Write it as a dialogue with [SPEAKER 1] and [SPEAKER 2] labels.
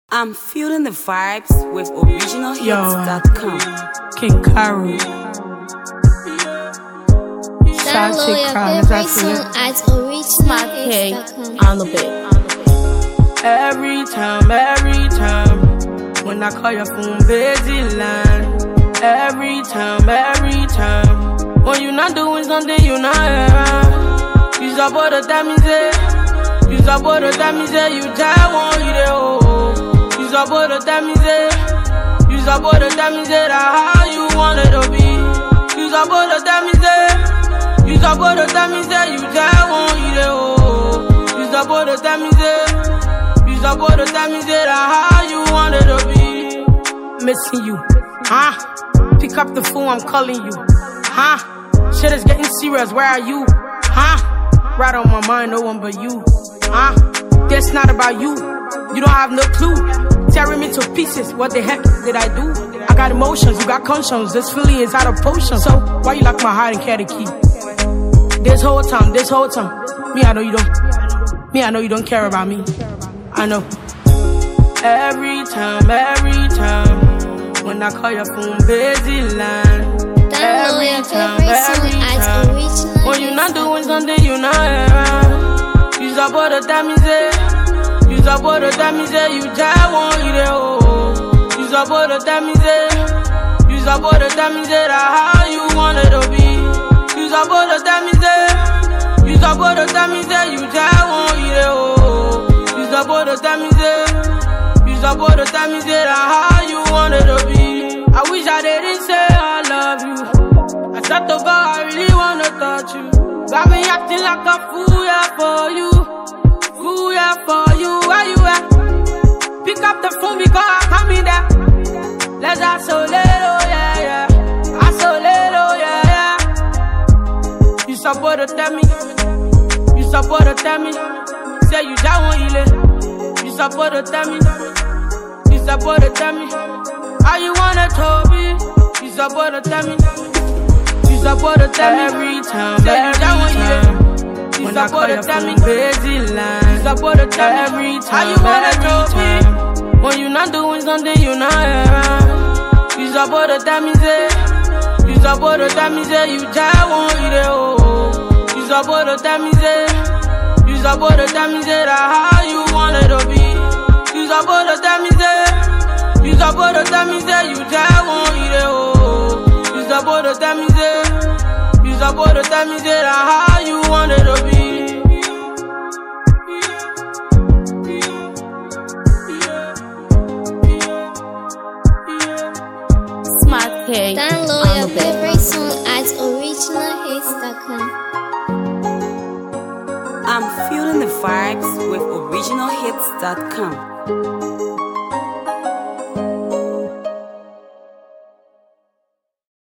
[SPEAKER 1] I'm feeling the vibes with originalhits.com.
[SPEAKER 2] King Karu.
[SPEAKER 3] Download your favorite song at originalhits.com.
[SPEAKER 4] On the beat.
[SPEAKER 2] Every time, when I call your phone, busy line. Every time, when you not doing something, you not around. You support the time, you just want you there, oh. You support the time, that how you want it to be. You support the time, you just want you there, oh. You support the time, that how you want it to be. Missing you, huh? Pick up the phone, I'm calling you, huh? Shit is getting serious, where are you, huh? Right on my mind, no one but you, huh? That's not about you, you don't have no clue. Tearing me to pieces, what the heck did I do? I got emotions, you got conscience, this feeling is out of potion. So, why you lock my heart and carry the key? This whole time, me I know you don't care about me, I know. Every time, when I call your phone, busy line.
[SPEAKER 3] Download your favorite song at originalhits.com.
[SPEAKER 2] When you not doing something, you not around. You support the time, you just want you there, oh. You support the time, that how you want it to be. You support the time, you just want you there, oh. You support the time, that how you want it to be. I wish I didn't say I love you. I thought to God I really wanna touch you. Got me acting like a fool, yeah, for you. Fool, yeah, for you. Where you at? Pick up the phone because I come in there. Let's isolate, oh yeah. Isolate, oh yeah. You support the tell me. Say you just want you. You support the tell me. How you wanna tell me? You support the tell me. Every time, when I call your phone, busy line. Every time, how you wanna tell me? When you not doing something, you not around. You support the time, you just want you there, oh. You support the time, that how you want it to be. You support the time, you just want you there, oh. You support the time, that how you want it to be.
[SPEAKER 4] Smart K.
[SPEAKER 3] Download your favorite song at originalhits.com.
[SPEAKER 1] I'm feeling the vibes with originalhits.com.